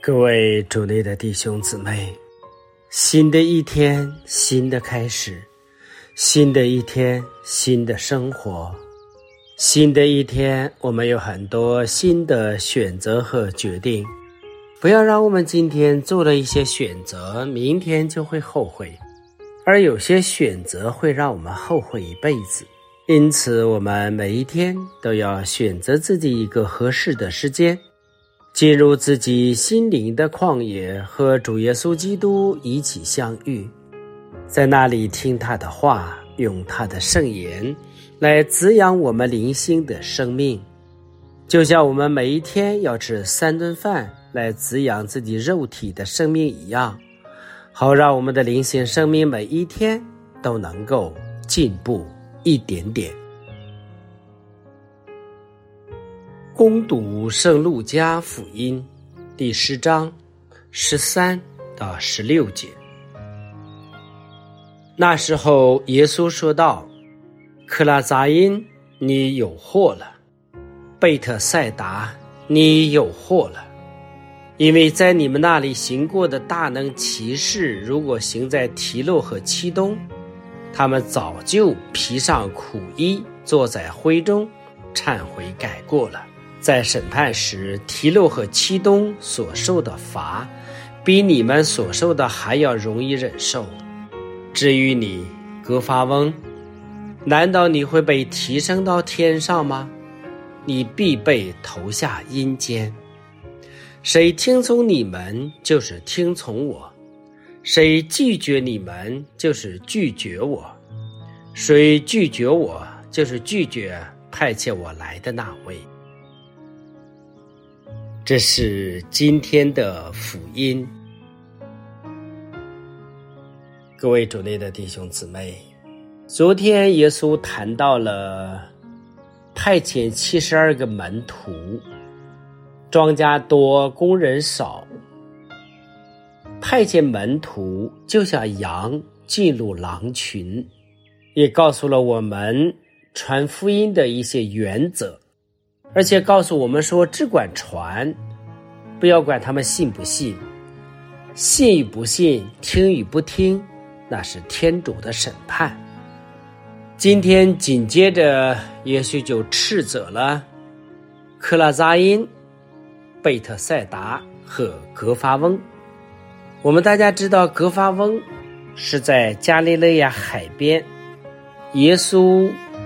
各位主内的弟兄姊妹，新的一天，新的开始，新的一天，新的生活，新的一天，我们有很多新的选择和决定。不要让我们今天做了一些选择，明天就会后悔，而有些选择会让我们后悔一辈子。因此我们每一天都要选择自己一个合适的时间，进入自己心灵的旷野，和主耶稣基督一起相遇，在那里听他的话，用他的圣言来滋养我们灵性的生命。就像我们每一天要吃3顿饭来滋养自己肉体的生命一样，好让我们的灵性生命每一天都能够进步一点点。恭读圣路加福音第10章13到16节。那时候耶稣说道：克拉扎因，你有祸了；贝特赛达，你有祸了。因为在你们那里行过的大能奇事，如果行在提洛和漆冬，他们早就披上苦衣，坐在灰中忏悔改过了。在审判时，提洛和漆冬所受的罚，比你们所受的还要容易忍受。至于你，革法翁，难道你会被提升到天上吗？你必被投下阴间。谁听从你们，就是听从我；谁拒绝你们，就是拒绝我；谁拒绝我，就是拒绝派遣我来的那位。这是今天的福音。各位主内的弟兄姊妹，昨天耶稣谈到了派遣72个门徒，庄稼多，工人少。派遣门徒就像羊进入狼群，也告诉了我们传福音的一些原则，而且告诉我们说，只管传，不要管他们信不信，信与不信，听与不听，那是天主的审判。今天紧接着耶稣就斥责了克拉扎因、贝特赛达和革法翁。我们大家知道，革法翁是在加利肋亚海边，耶稣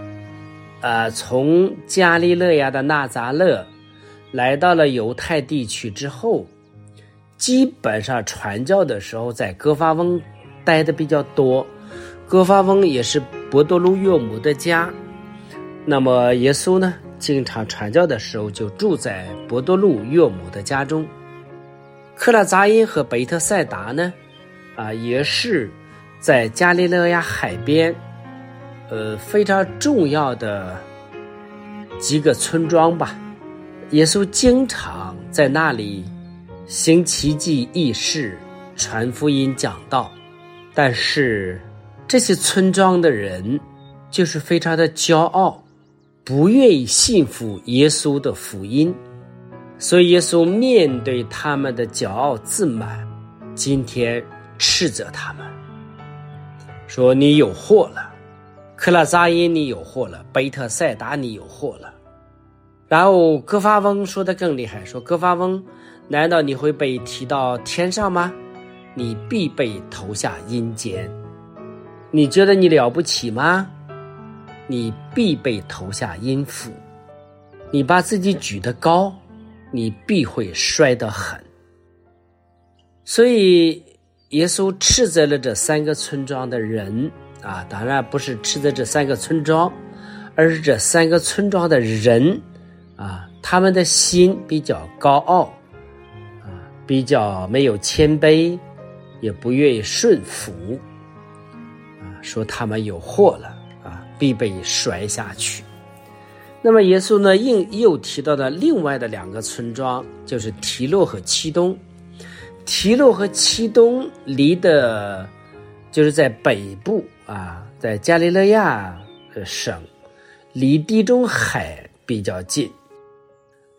从加利肋亚的纳匝勒来到了犹太地区之后，基本上传教的时候在革法翁待的比较多。革法翁也是伯多禄岳母的家，那么耶稣呢，经常传教的时候就住在伯多禄岳母的家中。克拉扎因和贝特赛达呢，也是在加利肋亚海边非常重要的几个村庄吧。耶稣经常在那里行奇迹异事，传福音讲道。但是这些村庄的人就是非常的骄傲，不愿意信服耶稣的福音，所以耶稣面对他们的骄傲自满，今天斥责他们，说你有祸了，克拉扎因你有祸了，贝特赛达你有祸了。然后革法翁说得更厉害，说革法翁，难道你会被提到天上吗？你必被投下阴间。你觉得你了不起吗？你必被投下阴府。你把自己举得高，你必会摔得狠。所以耶稣斥责了这3个村庄的人当然不是斥责这3个村庄，而是这3个村庄的人他们的心比较高傲比较没有谦卑，也不愿意顺服说他们有祸了必被摔下去。那么耶稣呢，又提到了另外的2个村庄，就是提洛和漆冬。提洛和漆冬离的就是在北部在加利肋亚省，离地中海比较近。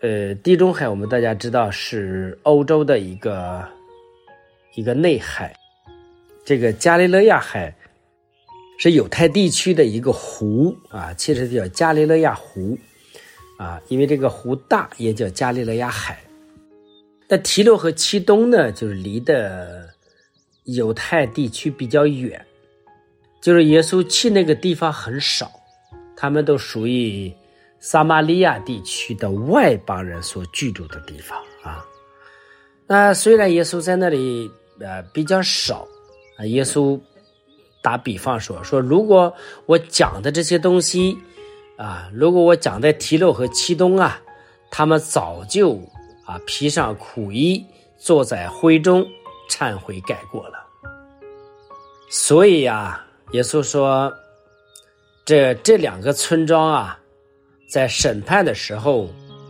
地中海我们大家知道是欧洲的一个内海，这个加利勒亚海是犹太地区的一个湖啊，其实叫加利勒亚湖啊，因为这个湖大也叫加利勒亚海。那提洛和漆冬呢，就是离的犹太地区比较远，就是耶稣去那个地方很少，他们都属于撒玛利亚地区的外邦人所居住的地方啊。那虽然耶稣在那里比较少啊，耶稣打比方说如果我讲的这些东西啊，如果我讲在提洛和漆冬啊，他们早就披上苦衣，坐在灰中忏悔改过了。所以耶稣说这两个村庄在审判的时候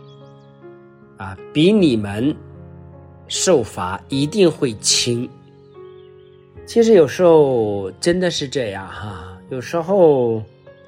比你们受罚一定会轻。其实有时候真的是这样有时候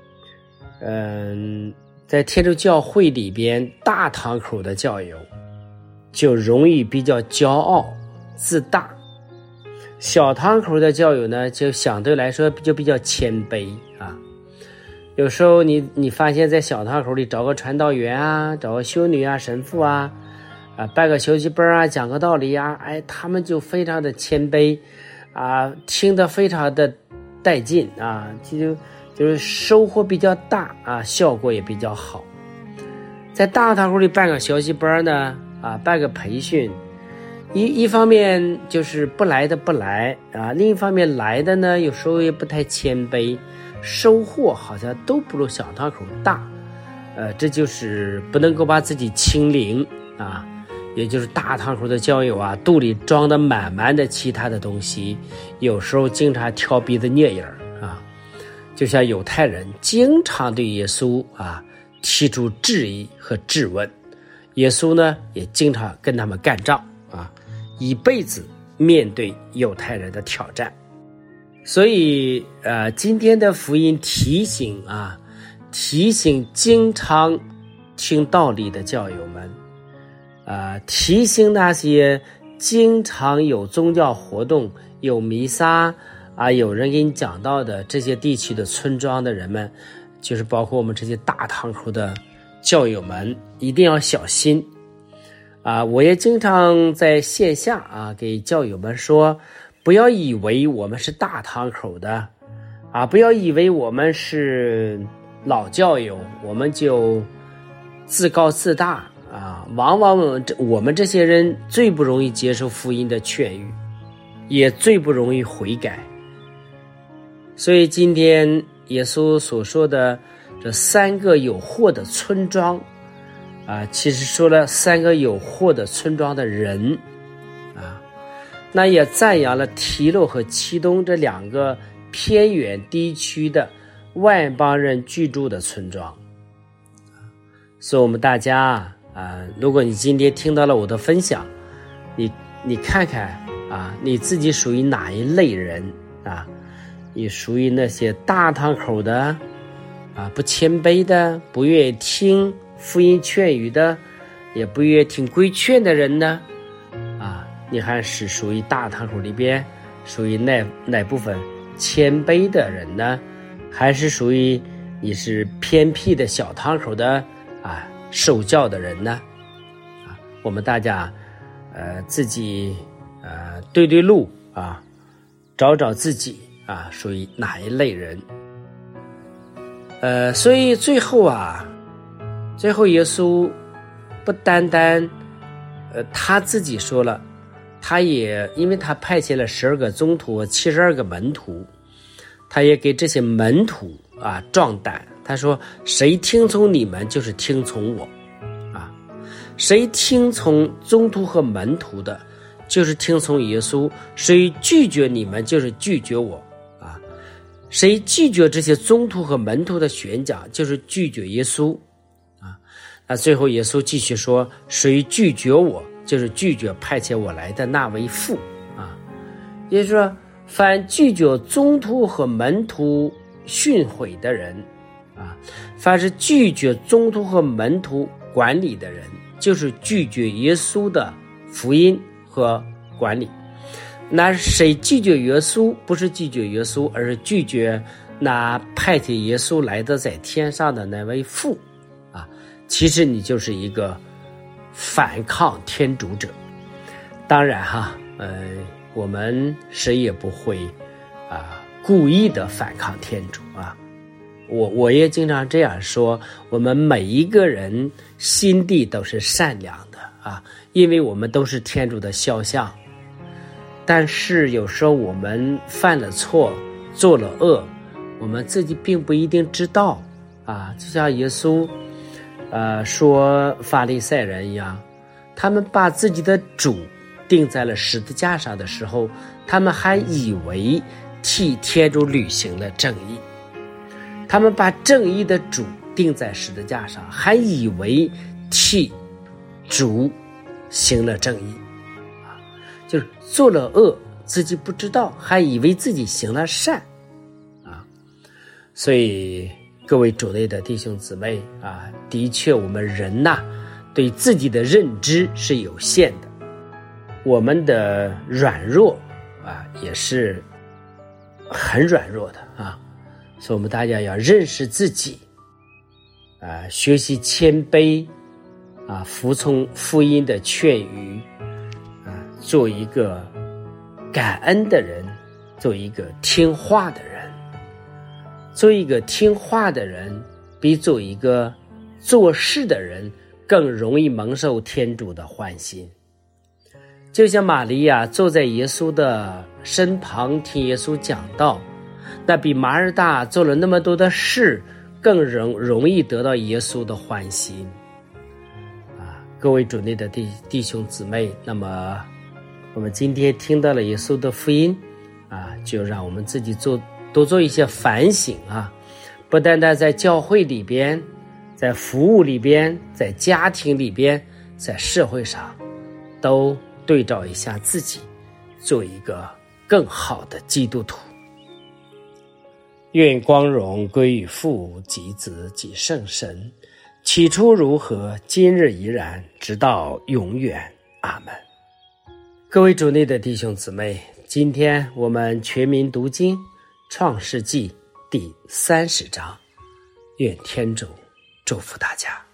在天主教会里边，大堂口的教友就容易比较骄傲自大，小堂口的教友呢就相对来说就比较谦卑有时候你发现在小堂口里找个传道员找个修女神父拜个小祭本讲个道理他们就非常的谦卑听得非常的带劲就是收获比较大效果也比较好。在大堂口里办个小祭本呢办个培训，一方面就是不来的不来另一方面来的呢有时候也不太谦卑，收获好像都不如小堂口大这就是不能够把自己清零也就是大堂口的教友肚里装得满满的其他的东西，有时候经常挑鼻子捏眼就像犹太人经常对耶稣提出质疑和质问，耶稣呢也经常跟他们干仗一辈子面对犹太人的挑战。所以今天的福音提醒经常听道理的教友们提醒那些经常有宗教活动有弥撒有人给你讲道的这些地区的村庄的人们，就是包括我们这些大堂口的教友们一定要小心我也经常在线下给教友们说，不要以为我们是大堂口的不要以为我们是老教友我们就自高自大往往我们这些人最不容易接受福音的劝喻，也最不容易悔改。所以今天耶稣所说的这3个有祸的村庄其实说了3个有祸的村庄的人那也赞扬了提洛和漆冬这2个偏远地区的外邦人居住的村庄。所以我们大家如果你今天听到了我的分享，你看看你自己属于哪一类人你属于那些大堂口的不谦卑的，不愿意听福音劝语的，也不愿意听规劝的人呢你还是属于大堂口里边属于哪部分谦卑的人呢？还是属于你是偏僻的小堂口的受教的人呢我们大家自己对路找找自己属于哪一类人。所以最后耶稣不单单他自己说了，他也因为他派遣了12个宗徒72个门徒，他也给这些门徒壮胆，他说谁听从你们就是听从我谁听从宗徒和门徒的就是听从耶稣，谁拒绝你们就是拒绝我谁拒绝这些宗徒和门徒的宣讲就是拒绝耶稣那最后耶稣继续说，谁拒绝我就是拒绝派遣我来的那位父也就是说凡拒绝宗徒和门徒训诲的人凡是拒绝宗徒和门徒管理的人就是拒绝耶稣的福音和管理。那谁拒绝耶稣？不是拒绝耶稣，而是拒绝那派遣耶稣来的在天上的那位父啊。其实你就是一个反抗天主者。当然哈，我们谁也不会故意的反抗天主啊。我也经常这样说，我们每一个人心地都是善良的啊，因为我们都是天主的肖像。但是有时候我们犯了错，做了恶，我们自己并不一定知道啊。就像耶稣说法利赛人一样，他们把自己的主钉在了十字架上的时候，他们还以为替天主履行了正义。他们把正义的主钉在十字架上，还以为替主行了正义啊，就是做了恶自己不知道，还以为自己行了善啊。所以各位主内的弟兄姊妹啊，的确我们人呐，对自己的认知是有限的，我们的软弱啊也是很软弱的啊。所以我们大家要认识自己学习谦卑服从福音的劝语做一个感恩的人，做一个听话的人。做一个听话的人比做一个做事的人更容易蒙受天主的欢心。就像玛利亚坐在耶稣的身旁听耶稣讲道，那比马尔大做了那么多的事更容易得到耶稣的欢心各位主内的弟兄姊妹，那么我们今天听到了耶稣的福音就让我们自己多做一些反省不单单在教会里边，在服务里边，在家庭里边，在社会上都对照一下自己，做一个更好的基督徒。愿光荣归于父及子及圣神，起初如何，今日依然，直到永远。阿们。各位主内的弟兄姊妹，今天我们全民读经创世纪第30章，愿天主祝福大家。